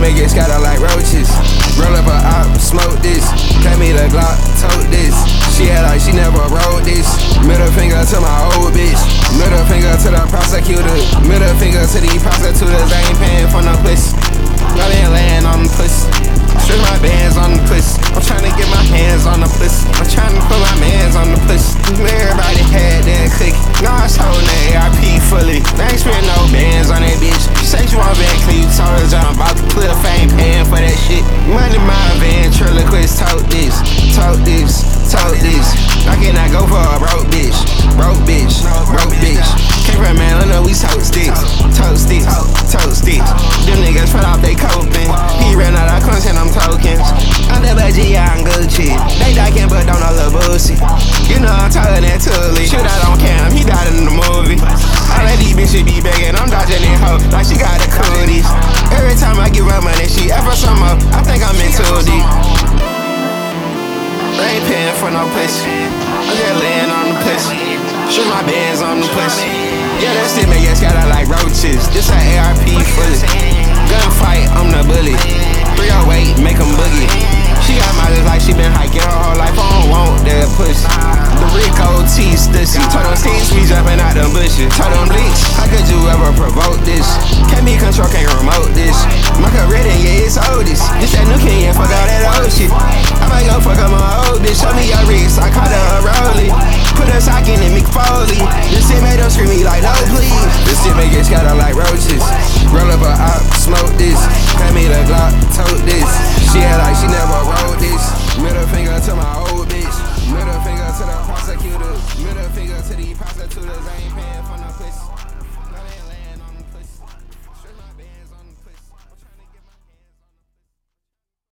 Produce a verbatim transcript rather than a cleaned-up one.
make it scatter like roaches. Roll up a op, smoke this. Gave me the Glock, tote this. She had like she never wrote this. Middle finger to my old bitch. Middle finger to the prosecutor. Middle finger to these prostitutes. I ain't paying for no pussy. I been laying on the pussy. Strip my bands on the pussy. I'm tryna get my hands on the pussy. I'm tryna put my mans on the pussy. Everybody had that cookie. Nah, it's holding that A R P fully. They ain't spend no bands on that bitch. She say she want Bentley. Told her jump out the cliff. I ain't paying for that shit. Money my ventriloquist. Tote this, tote this, tote this. I cannot go for a broke bitch. Broke bitch, broke bitch. Came from man, I know we tote sticks. Tote sticks, tote sticks. Them niggas fell off they coping. He ran out of content, I'm tokens. I'm the budget, yeah, I'm Gucci. They ducking, but don't know the bullshit. You know I'm talking that Tully. Shoot out on cam, he died in the movie. All of these bitches be begging, I'm dodging that hoe like she got the cooties. Every time I give her money, she ever some up. I think I'm in too deep. I ain't paying for no pussy. I'm just laying on the pussy. Shoot my bands on the pussy. Yeah, that shit make it scatter like roaches. This a A R P fully. Gunfight, I'm the bully. three oh eight, make 'em boogie. She got mileage like she been hiking her whole life. I don't want that pussy. The Rico T stussy. Told them sticks, we jumping out them bushes. Told them bleach, how could you ever provoke this? Can't be control, can't remote this. My career, yeah, it's oldest. This that new king, yeah, fuck all that old shit. I might go fuck up my old bitch. Show me your wrist, I caught her a rollie. Put a sock in it, Mick Foley. This shit made them scream me like, no please. This shit make it scatter like roaches. Roll up a op, smoke this. Pay me the Glock, tote this. She had like she never wrote this. Middle finger to my old bitch. Middle finger to the prosecutor. Middle finger to the prostitutes. I ain't paying for no pussy.